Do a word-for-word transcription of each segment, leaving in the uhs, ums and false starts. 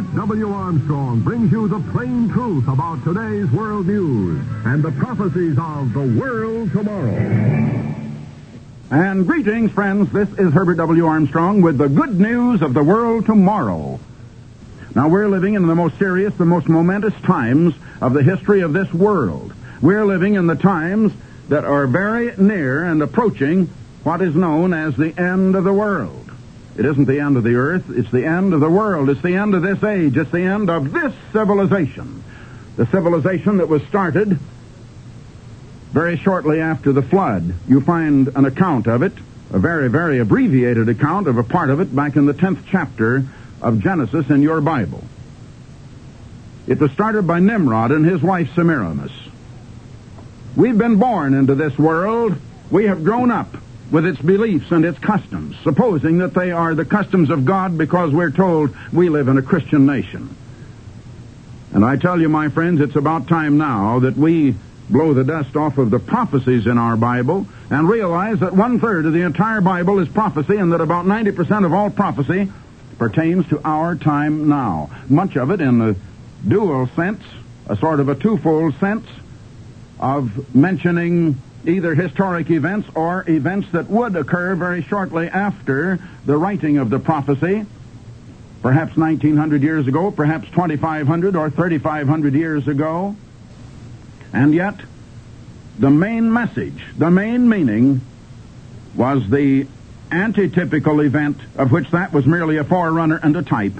Herbert W. Armstrong brings you the plain truth about today's world news and the prophecies of the world tomorrow. And greetings, friends. This is Herbert W. Armstrong with the good news of the world tomorrow. Now, we're living in the most serious, the most momentous times of the history of this world. We're living in the times that are very near and approaching what is known as the end of the world. It isn't the end of the earth, it's the end of the world. It's the end of this age. It's the end of this civilization. The civilization that was started very shortly after the flood. You find an account of it, a very, very abbreviated account of a part of it back in the tenth chapter of Genesis in your Bible. It was started by Nimrod and his wife Semiramis. We've been born into this world. We have grown up with its beliefs and its customs, supposing that they are the customs of God because we're told we live in a Christian nation. And I tell you, my friends, it's about time now that we blow the dust off of the prophecies in our Bible and realize that one-third of the entire Bible is prophecy and that about ninety percent of all prophecy pertains to our time now. Much of it in the dual sense, a sort of a twofold sense of mentioning either historic events or events that would occur very shortly after the writing of the prophecy, perhaps nineteen hundred years ago, perhaps twenty-five hundred or thirty-five hundred years ago. And yet, the main message, the main meaning, was the antitypical event, of which that was merely a forerunner and a type.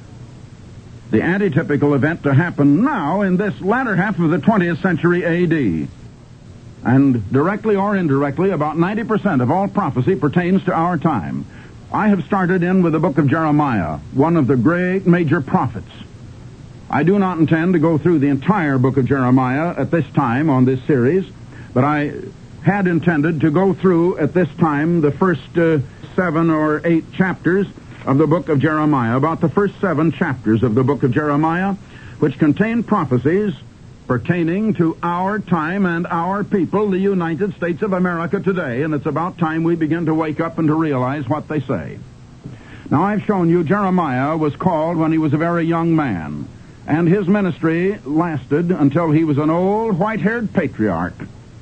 The antitypical event to happen now in this latter half of the twentieth century A D. And directly or indirectly, about ninety percent of all prophecy pertains to our time. I have started in with the book of Jeremiah, one of the great major prophets. I do not intend to go through the entire book of Jeremiah at this time on this series, but I had intended to go through at this time the first uh, seven or eight chapters of the book of Jeremiah, about the first seven chapters of the book of Jeremiah, which contain prophecies pertaining to our time and our people, the United States of America today, and it's about time we begin to wake up and to realize what they say. Now, I've shown you Jeremiah was called when he was a very young man, and his ministry lasted until he was an old, white-haired patriarch.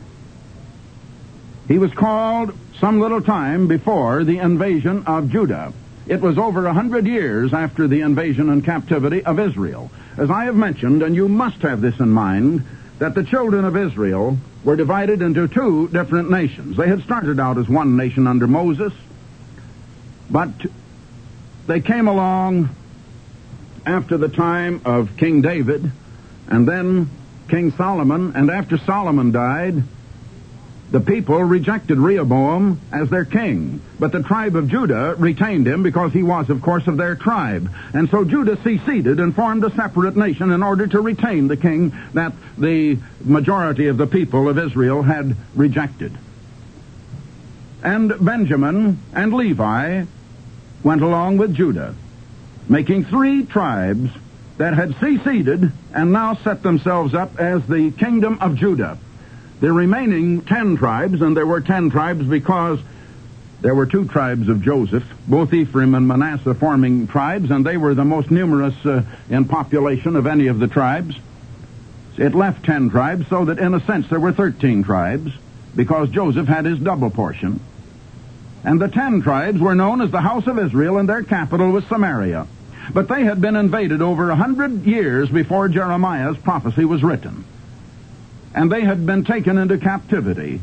He was called some little time before the invasion of Judah. It was over a hundred years after the invasion and captivity of Israel. As I have mentioned, and you must have this in mind, that the children of Israel were divided into two different nations. They had started out as one nation under Moses, but they came along after the time of King David, and then King Solomon, and after Solomon died, the people rejected Rehoboam as their king, but the tribe of Judah retained him because he was, of course, of their tribe. And so Judah seceded and formed a separate nation in order to retain the king that the majority of the people of Israel had rejected. And Benjamin and Levi went along with Judah, making three tribes that had seceded and now set themselves up as the kingdom of Judah. The remaining ten tribes, and there were ten tribes because there were two tribes of Joseph, both Ephraim and Manasseh forming tribes, and they were the most numerous uh, in population of any of the tribes. It left ten tribes, so that in a sense there were thirteen tribes, because Joseph had his double portion. And the ten tribes were known as the house of Israel, and their capital was Samaria. But they had been invaded over a hundred years before Jeremiah's prophecy was written. And they had been taken into captivity.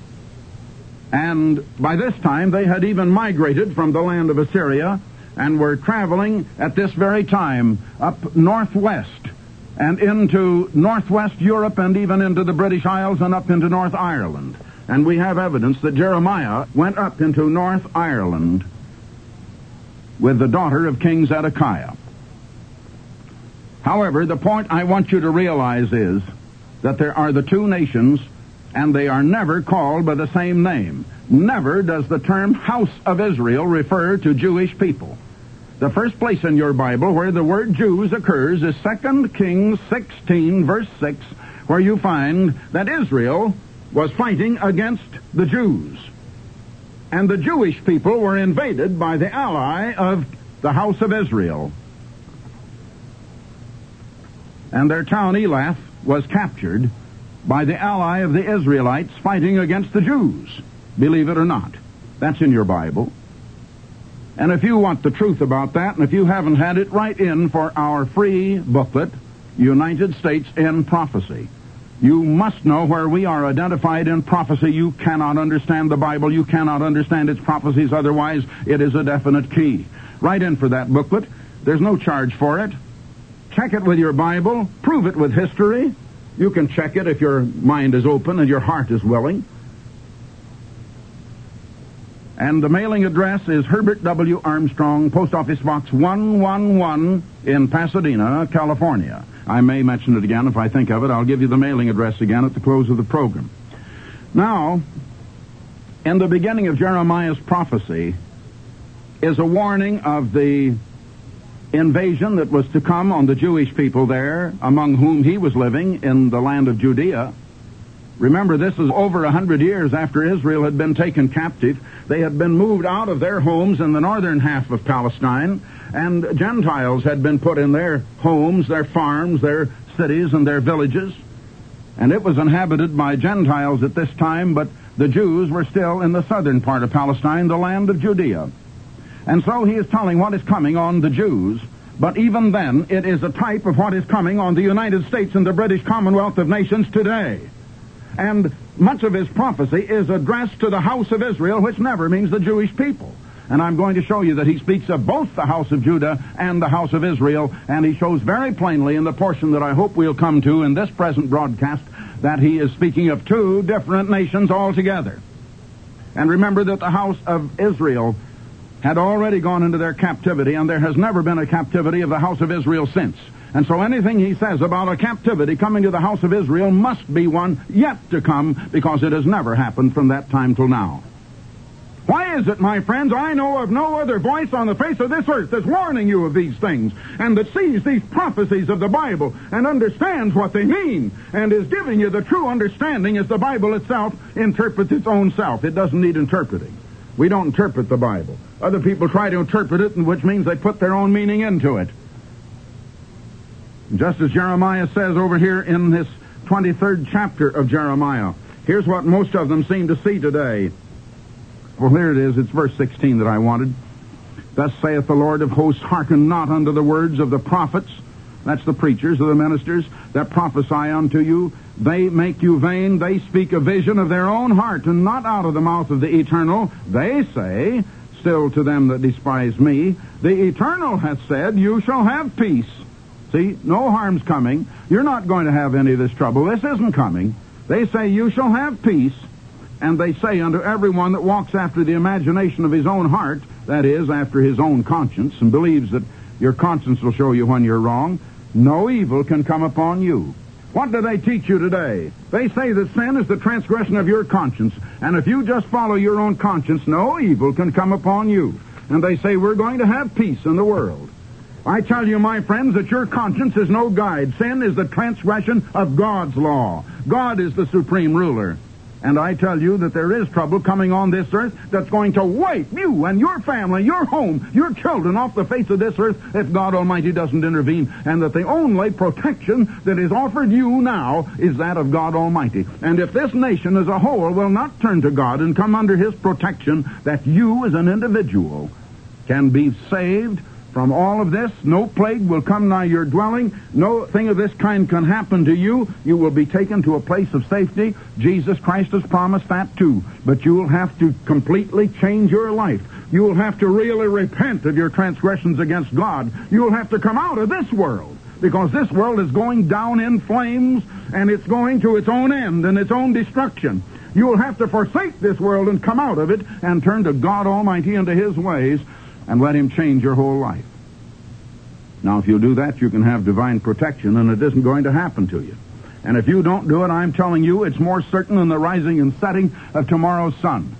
And by this time, they had even migrated from the land of Assyria and were traveling at this very time up northwest and into northwest Europe and even into the British Isles and up into North Ireland. And we have evidence that Jeremiah went up into North Ireland with the daughter of King Zedekiah. However, the point I want you to realize is that there are the two nations, and they are never called by the same name. Never does the term House of Israel refer to Jewish people. The first place in your Bible where the word Jews occurs is Second Kings sixteen, verse six, where you find that Israel was fighting against the Jews. And the Jewish people were invaded by the ally of the House of Israel. and their town Elath was captured by the ally of the Israelites fighting against the Jews. Believe it or not. That's in your Bible. And if you want the truth about that, and if you haven't had it, write in for our free booklet, United States in Prophecy. You must know where we are identified in prophecy. You cannot understand the Bible. You cannot understand its prophecies. Otherwise, it is a definite key. Write in for that booklet. There's no charge for it. Check it with your Bible. Prove it with history. You can check it if your mind is open and your heart is willing. And the mailing address is Herbert W. Armstrong, Post Office Box one one one in Pasadena, California. I may mention it again if I think of it. I'll give you the mailing address again at the close of the program. Now, in the beginning of Jeremiah's prophecy is a warning of the invasion that was to come on the Jewish people there, among whom he was living in the land of Judea. Remember, this is over a hundred years after Israel had been taken captive. They had been moved out of their homes in the northern half of Palestine, and Gentiles had been put in their homes, their farms, their cities, and their villages. And it was inhabited by Gentiles at this time, but the Jews were still in the southern part of Palestine, the land of Judea. And so he is telling what is coming on the Jews, but even then, it is a type of what is coming on the United States and the British Commonwealth of Nations today. And much of his prophecy is addressed to the house of Israel, which never means the Jewish people. And I'm going to show you that he speaks of both the house of Judah and the house of Israel, and he shows very plainly in the portion that I hope we'll come to in this present broadcast that he is speaking of two different nations altogether. And remember that the house of Israel had already gone into their captivity, and there has never been a captivity of the house of Israel since. And so anything he says about a captivity coming to the house of Israel must be one yet to come, because it has never happened from that time till now. Why is it, my friends, I know of no other voice on the face of this earth that's warning you of these things, and that sees these prophecies of the Bible and understands what they mean, and is giving you the true understanding as the Bible itself interprets its own self. It doesn't need interpreting. We don't interpret the Bible. Other people try to interpret it, which means they put their own meaning into it. Just as Jeremiah says over here in this twenty-third chapter of Jeremiah, here's what most of them seem to see today. Well, here it is. It's verse sixteen that I wanted. Thus saith the Lord of hosts, hearken not unto the words of the prophets, that's the preachers or the ministers, that prophesy unto you. They make you vain. They speak a vision of their own heart, and not out of the mouth of the Eternal. They say, still to them that despise me, the Eternal hath said, you shall have peace. See, no harm's coming. You're not going to have any of this trouble. This isn't coming. They say, you shall have peace. And they say unto everyone that walks after the imagination of his own heart, that is, after his own conscience, and believes that your conscience will show you when you're wrong, no evil can come upon you. What do they teach you today? They say that sin is the transgression of your conscience, and if you just follow your own conscience, no evil can come upon you. And they say we're going to have peace in the world. I tell you, my friends, that your conscience is no guide. Sin is the transgression of God's law. God is the supreme ruler. And I tell you that there is trouble coming on this earth that's going to wipe you and your family, your home, your children off the face of this earth if God Almighty doesn't intervene. And that the only protection that is offered you now is that of God Almighty. And if this nation as a whole will not turn to God and come under His protection, that you as an individual can be saved from all of this. No plague will come nigh your dwelling. No thing of this kind can happen to you. You will be taken to a place of safety. Jesus Christ has promised that too. But you will have to completely change your life. You will have to really repent of your transgressions against God. You will have to come out of this world, because this world is going down in flames, and it's going to its own end and its own destruction. You will have to forsake this world and come out of it and turn to God Almighty and to His ways, and let Him change your whole life. Now, if you do that, you can have divine protection, and it isn't going to happen to you. And if you don't do it, I'm telling you, it's more certain than the rising and setting of tomorrow's sun.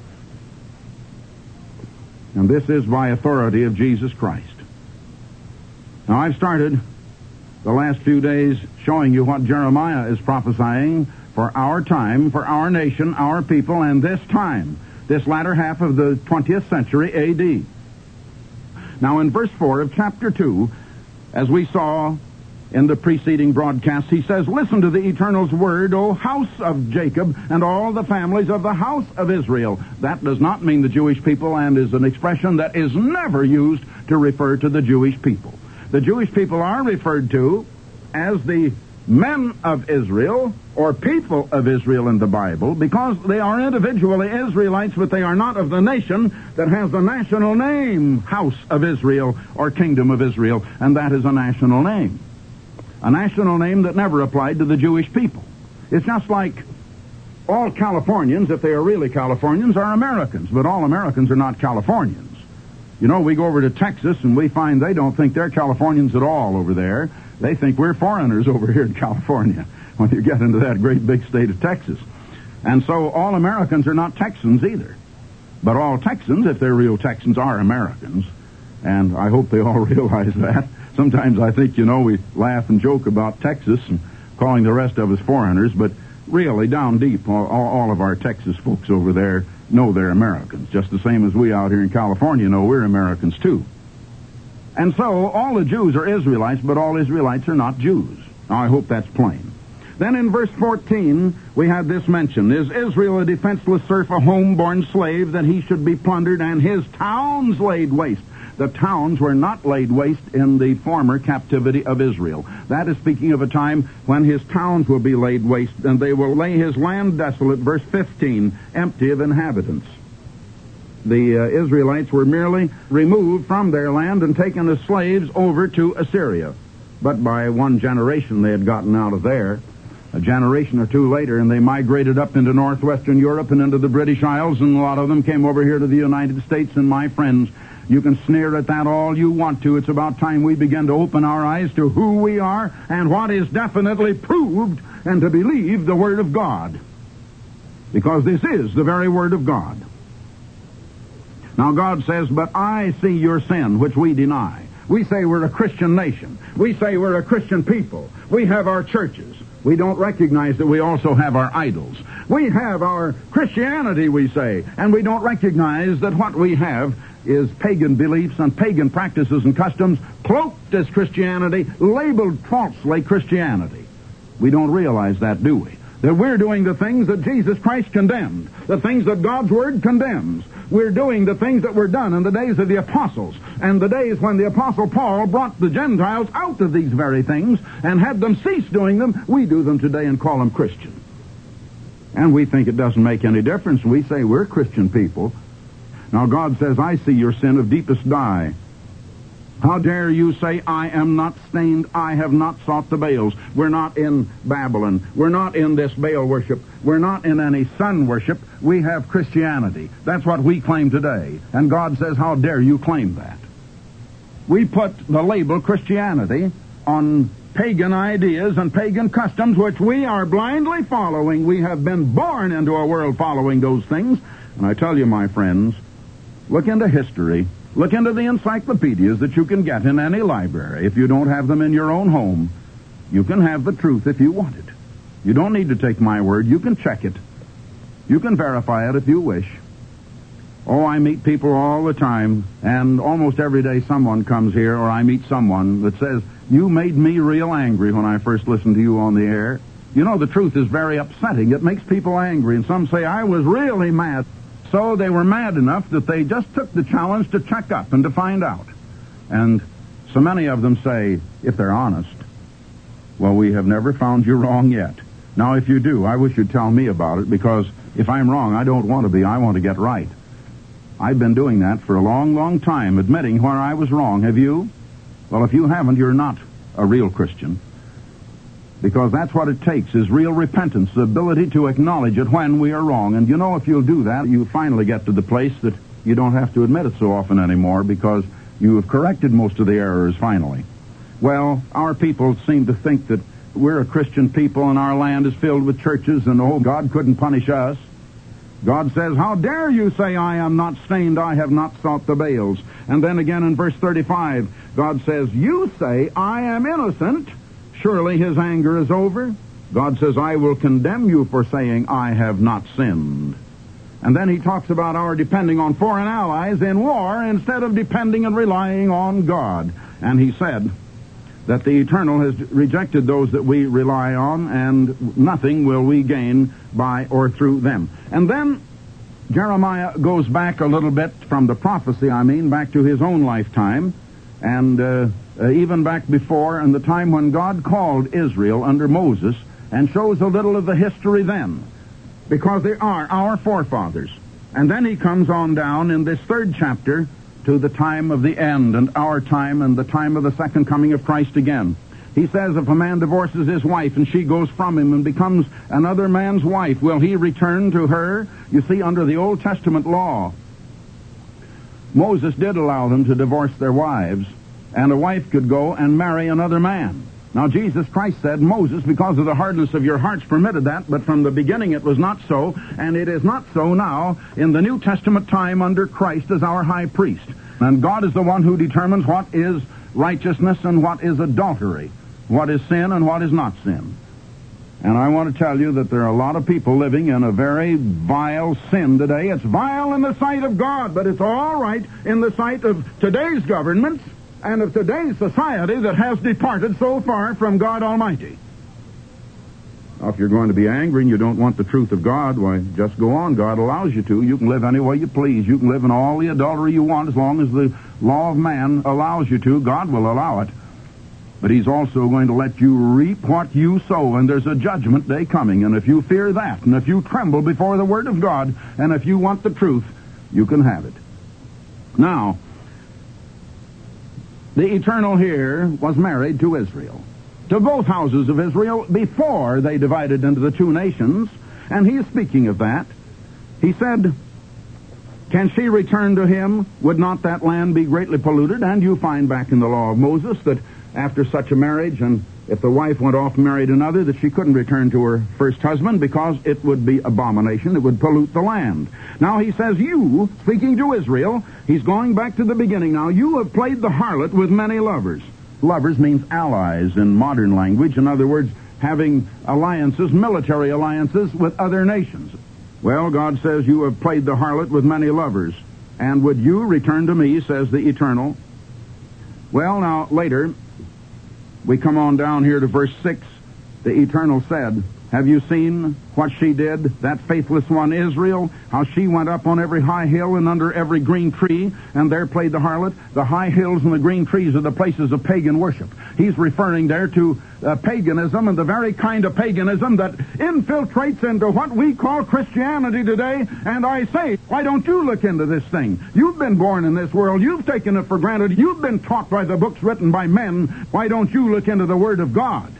And this is by authority of Jesus Christ. Now, I've started the last few days showing you what Jeremiah is prophesying for our time, for our nation, our people, and this time, this latter half of the twentieth century A D. Now, in verse four of chapter two, as we saw in the preceding broadcast. He says, listen to the Eternal's word, O house of Jacob, and all the families of the house of Israel. That does not mean the Jewish people, and is an expression that is never used to refer to the Jewish people. The Jewish people are referred to as the men of Israel, or people of Israel in the Bible, because they are individually Israelites, but they are not of the nation that has the national name, House of Israel, or Kingdom of Israel, and that is a national name. A national name that never applied to the Jewish people. It's just like all Californians, if they are really Californians, are Americans, but all Americans are not Californians. You know, we go over to Texas and we find they don't think they're Californians at all over there. They think we're foreigners over here in California when you get into that great big state of Texas. And so all Americans are not Texans either. But all Texans, if they're real Texans, are Americans. And I hope they all realize that. Sometimes I think, you know, we laugh and joke about Texas and calling the rest of us foreigners, but really, down deep, all, all of our Texas folks over there know they're Americans, just the same as we out here in California know we're Americans too. And so, all the Jews are Israelites, but all Israelites are not Jews. Now, I hope that's plain. Then in verse fourteen, we had this mention. Is Israel a defenseless serf, a home-born slave, that he should be plundered and his towns laid waste? The towns were not laid waste in the former captivity of Israel. That is speaking of a time when his towns will be laid waste, and they will lay his land desolate, verse fifteen, empty of inhabitants. The uh, Israelites were merely removed from their land and taken as slaves over to Assyria. But by one generation they had gotten out of there. A generation or two later, and they migrated up into northwestern Europe and into the British Isles, and a lot of them came over here to the United States. And my friends, you can sneer at that all you want to. It's about time we begin to open our eyes to who we are and what is definitely proved, and to believe the Word of God. Because this is the very Word of God. Now God says, but I see your sin, which we deny. We say we're a Christian nation. We say we're a Christian people. We have our churches. We don't recognize that we also have our idols. We have our Christianity, we say, and we don't recognize that what we have is pagan beliefs and pagan practices and customs cloaked as Christianity, labeled falsely Christianity. We don't realize that, do we? That we're doing the things that Jesus Christ condemned, the things that God's Word condemns. We're doing the things that were done in the days of the apostles, and the days when the Apostle Paul brought the Gentiles out of these very things and had them cease doing them. We do them today and call them Christian. And we think it doesn't make any difference. We say we're Christian people. Now God says, I see your sin of deepest dye. How dare you say, I am not stained, I have not sought the Baals. We're not in Babylon. We're not in this Baal worship. We're not in any sun worship. We have Christianity. That's what we claim today. And God says, how dare you claim that? We put the label Christianity on pagan ideas and pagan customs which we are blindly following. We have been born into a world following those things. And I tell you, my friends, look into history. Look into the encyclopedias that you can get in any library. If you don't have them in your own home, you can have the truth if you want it. You don't need to take my word. You can check it. You can verify it if you wish. Oh, I meet people all the time, and almost every day someone comes here, or I meet someone that says, you made me real angry when I first listened to you on the air. You know, the truth is very upsetting. It makes people angry, and some say, I was really mad. So they were mad enough that they just took the challenge to check up and to find out. And so many of them say, if they're honest, well, we have never found you wrong yet. Now, if you do, I wish you'd tell me about it, because if I'm wrong, I don't want to be. I want to get right. I've been doing that for a long, long time, admitting where I was wrong. Have you? Well, if you haven't, you're not a real Christian. Because that's what it takes, is real repentance, the ability to acknowledge it when we are wrong. And you know, if you'll do that, you finally get to the place that you don't have to admit it so often anymore, because you have corrected most of the errors finally. Well, our people seem to think that we're a Christian people and our land is filled with churches, and oh, God couldn't punish us. God says, how dare you say, I am not stained, I have not sought the Baals. And then again in verse thirty-five, God says, you say, I am innocent. Surely his anger is over. God says, I will condemn you for saying, I have not sinned. And then he talks about our depending on foreign allies in war instead of depending and relying on God. And he said, that the Eternal has rejected those that we rely on, and nothing will we gain by or through them. And then Jeremiah goes back a little bit from the prophecy, I mean, back to his own lifetime, and uh, uh, even back before, in the time when God called Israel under Moses, and shows a little of the history then, because they are our forefathers. And then he comes on down in this third chapter to the time of the end, and our time, and the time of the second coming of Christ again. He says, if a man divorces his wife and she goes from him and becomes another man's wife, will he return to her? You see, under the Old Testament law, Moses did allow them to divorce their wives, and a wife could go and marry another man. Now, Jesus Christ said, Moses, because of the hardness of your hearts, permitted that, but from the beginning it was not so, and it is not so now in the New Testament time under Christ as our high priest. And God is the one who determines what is righteousness and what is adultery, what is sin and what is not sin. And I want to tell you that there are a lot of people living in a very vile sin today. It's vile in the sight of God, but it's all right in the sight of today's governments and of today's society that has departed so far from God Almighty. Now, if you're going to be angry and you don't want the truth of God, why, just go on. God allows you to. You can live any way you please. You can live in all the adultery you want as long as the law of man allows you to. God will allow it. But he's also going to let you reap what you sow, and there's a judgment day coming. And if you fear that, and if you tremble before the Word of God, and if you want the truth, you can have it. Now, the Eternal here was married to Israel, to both houses of Israel before they divided into the two nations, and he is speaking of that. He said, can she return to him? Would not that land be greatly polluted? And you find back in the law of Moses that after such a marriage, and if the wife went off and married another, that she couldn't return to her first husband because it would be abomination. It would pollute the land. Now he says, you, speaking to Israel, he's going back to the beginning now, you have played the harlot with many lovers. Lovers means allies in modern language. In other words, having alliances, military alliances with other nations. Well, God says you have played the harlot with many lovers. And would you return to me, says the Eternal? Well, now, later, we come on down here to verse six. The Eternal said, have you seen what she did, that faithless one Israel, how she went up on every high hill and under every green tree, and there played the harlot? The high hills and the green trees are the places of pagan worship. He's referring there to uh, paganism, and the very kind of paganism that infiltrates into what we call Christianity today. And I say, why don't you look into this thing? You've been born in this world. You've taken it for granted. You've been taught by the books written by men. Why don't you look into the Word of God?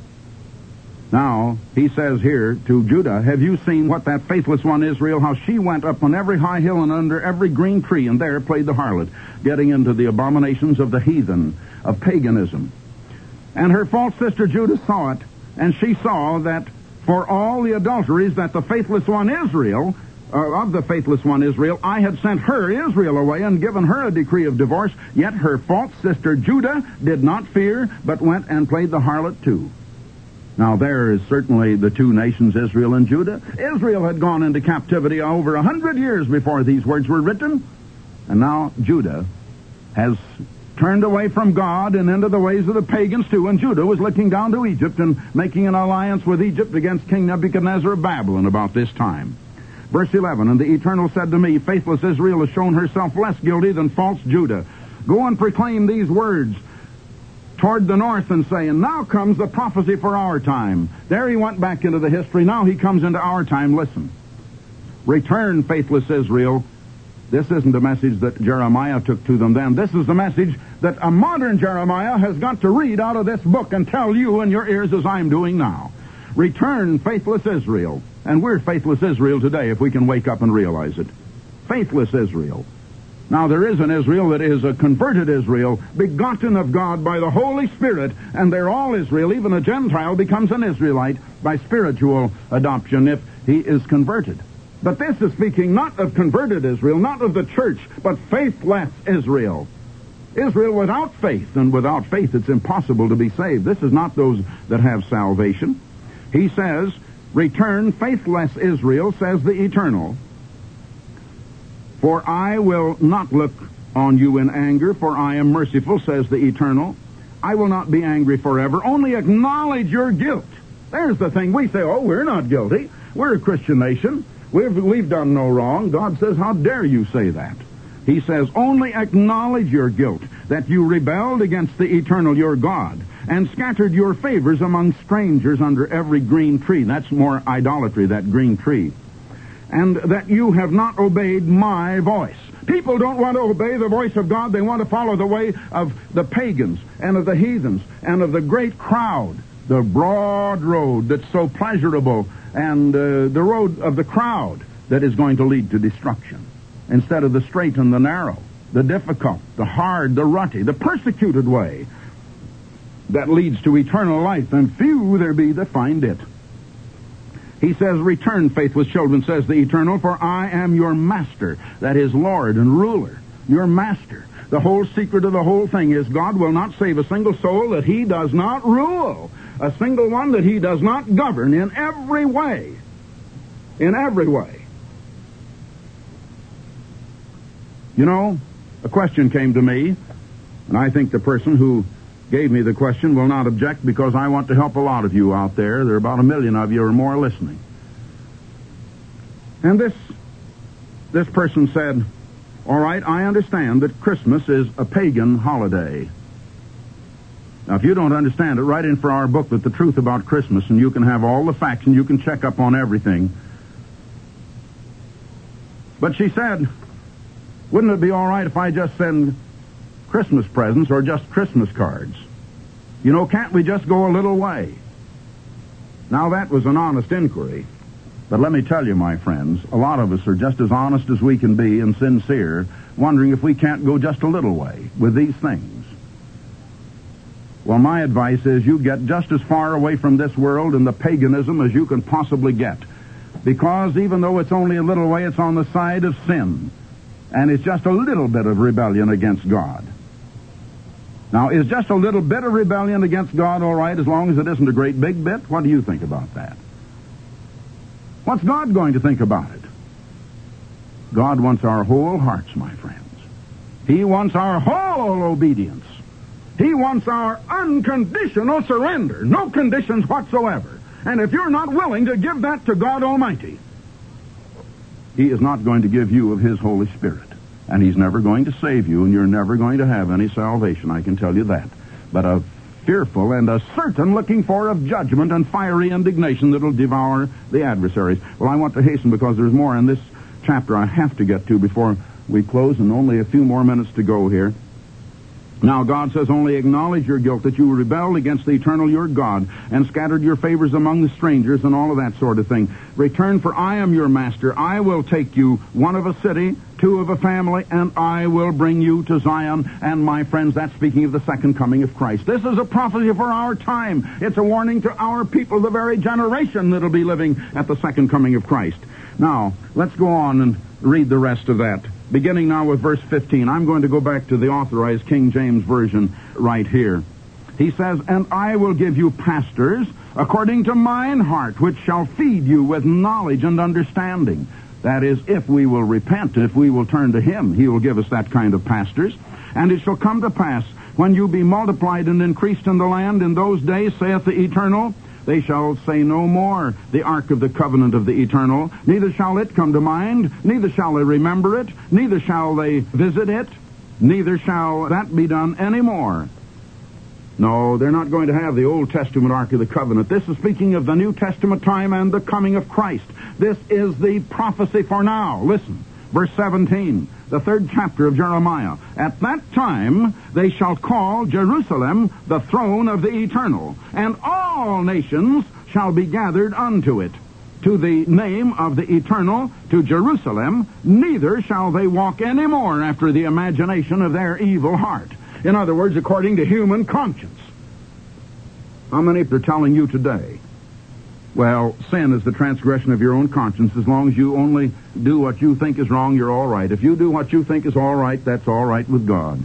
Now, he says here to Judah, have you seen what that faithless one Israel, how she went up on every high hill and under every green tree, and there played the harlot, getting into the abominations of the heathen, of paganism. And her false sister Judah saw it, and she saw that for all the adulteries that the faithless one Israel, uh, of the faithless one Israel, I had sent her, Israel, away and given her a decree of divorce, yet her false sister Judah did not fear, but went and played the harlot too. Now, there is certainly the two nations, Israel and Judah. Israel had gone into captivity over a hundred years before these words were written. And now Judah has turned away from God and into the ways of the pagans too. And Judah was looking down to Egypt and making an alliance with Egypt against King Nebuchadnezzar of Babylon about this time. Verse eleven, and the Eternal said to me, faithless Israel has shown herself less guilty than false Judah. Go and proclaim these words toward the north and say, and now comes the prophecy for our time. There he went back into the history. Now he comes into our time. Listen. Return, faithless Israel. This isn't a message that Jeremiah took to them then. This is the message that a modern Jeremiah has got to read out of this book and tell you in your ears as I'm doing now. Return, faithless Israel. And we're faithless Israel today if we can wake up and realize it. Faithless Israel. Now, there is an Israel that is a converted Israel, begotten of God by the Holy Spirit, and they're all Israel. Even a Gentile becomes an Israelite by spiritual adoption if he is converted. But this is speaking not of converted Israel, not of the church, but faithless Israel. Israel without faith, and without faith it's impossible to be saved. This is not those that have salvation. He says, return, faithless Israel, says the Eternal. For I will not look on you in anger, for I am merciful, says the Eternal. I will not be angry forever. Only acknowledge your guilt. There's the thing. We say, oh, we're not guilty. We're a Christian nation. We've, we've done no wrong. God says, how dare you say that? He says, only acknowledge your guilt, that you rebelled against the eternal your God, and scattered your favors among strangers under every green tree. That's more idolatry, that green tree. And that you have not obeyed my voice. People don't want to obey the voice of God. They want to follow the way of the pagans and of the heathens and of the great crowd. The broad road that's so pleasurable, and uh, the road of the crowd that is going to lead to destruction, instead of the straight and the narrow, the difficult, the hard, the rutty, the persecuted way that leads to eternal life, and few there be that find it. He says, return, faithless children, says the Eternal, for I am your master, that is Lord and ruler, your master. The whole secret of the whole thing is God will not save a single soul that he does not rule, a single one that he does not govern in every way. In every way. You know, a question came to me, and I think the person who gave me the question will not object, because I want to help a lot of you out there. There are about a million of you or more listening. And this, this person said, all right, I understand that Christmas is a pagan holiday. Now, if you don't understand it, write in for our booklet, The Truth About Christmas, and you can have all the facts and you can check up on everything. But she said, wouldn't it be all right if I just send Christmas presents or just Christmas cards? You know, can't we just go a little way? Now, that was an honest inquiry. But let me tell you, my friends, a lot of us are just as honest as we can be and sincere, wondering if we can't go just a little way with these things. Well, my advice is you get just as far away from this world and the paganism as you can possibly get. Because even though it's only a little way, it's on the side of sin. And it's just a little bit of rebellion against God. Now, is just a little bit of rebellion against God all right, as long as it isn't a great big bit? What do you think about that? What's God going to think about it? God wants our whole hearts, my friends. He wants our whole obedience. He wants our unconditional surrender, no conditions whatsoever. And if you're not willing to give that to God Almighty, He is not going to give you of His Holy Spirit. And He's never going to save you, and you're never going to have any salvation, I can tell you that. But a fearful and a certain looking for of judgment and fiery indignation that'll devour the adversaries. Well, I want to hasten because there's more in this chapter I have to get to before we close, and only a few more minutes to go here. Now, God says, only acknowledge your guilt, that you rebelled against the eternal your God, and scattered your favors among the strangers, and all of that sort of thing. Return, for I am your master. I will take you, one of a city, two of a family, and I will bring you to Zion. And my friends, that's speaking of the second coming of Christ. This is a prophecy for our time. It's a warning to our people, the very generation that'll be living at the second coming of Christ. Now, let's go on and read the rest of that. Beginning now with verse fifteen. I'm going to go back to the authorized King James Version right here. He says, and I will give you pastors according to mine heart, which shall feed you with knowledge and understanding. That is, if we will repent, if we will turn to Him, He will give us that kind of pastors. And it shall come to pass, when you be multiplied and increased in the land, in those days, saith the Eternal, they shall say no more, the ark of the covenant of the Eternal, neither shall it come to mind, neither shall they remember it, neither shall they visit it, neither shall that be done any more. No, they're not going to have the Old Testament ark of the covenant. This is speaking of the New Testament time and the coming of Christ. This is the prophecy for now. Listen, verse seventeen, the third chapter of Jeremiah. At that time they shall call Jerusalem the throne of the Eternal, and all nations shall be gathered unto it. To the name of the Eternal, to Jerusalem, neither shall they walk any more after the imagination of their evil heart. In other words, according to human conscience. How many are telling you today? Well, sin is the transgression of your own conscience. As long as you only do what you think is wrong, you're all right. If you do what you think is all right, that's all right with God.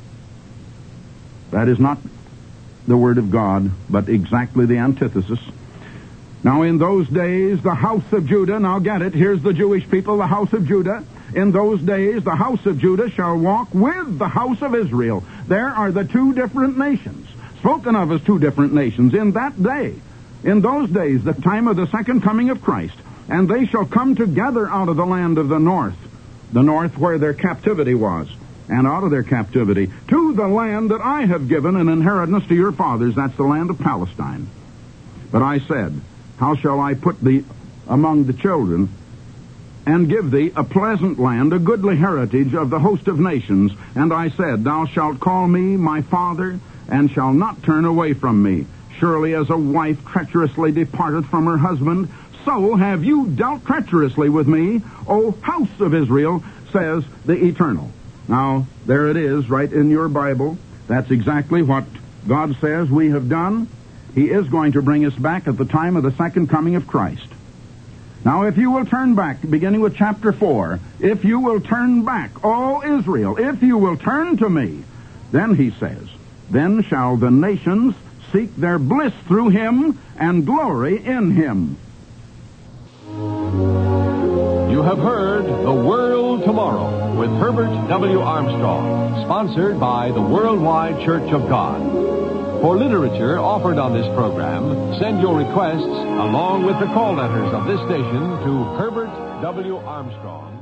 That is not the Word of God, but exactly the antithesis. Now, in those days, the house of Judah, now get it, here's the Jewish people, the house of Judah. In those days, the house of Judah shall walk with the house of Israel. There are the two different nations. spoken of as two different nations in that day. In those days, the time of the second coming of Christ, and they shall come together out of the land of the north, the north where their captivity was, and out of their captivity, to the land that I have given an inheritance to your fathers. That's the land of Palestine. But I said, how shall I put thee among the children, and give thee a pleasant land, a goodly heritage of the host of nations? And I said, thou shalt call me my father, and shalt not turn away from me. Surely as a wife treacherously departeth from her husband, so have you dealt treacherously with me, O house of Israel, says the Eternal. Now, there it is, right in your Bible. That's exactly what God says we have done. He is going to bring us back at the time of the second coming of Christ. Now, if you will turn back, beginning with chapter four, if you will turn back, all Israel, if you will turn to me, then he says, then shall the nations seek their bliss through him and glory in him. You have heard The World Tomorrow with Herbert W. Armstrong, sponsored by the Worldwide Church of God. For literature offered on this program, send your requests along with the call letters of this station to Herbert W. Armstrong.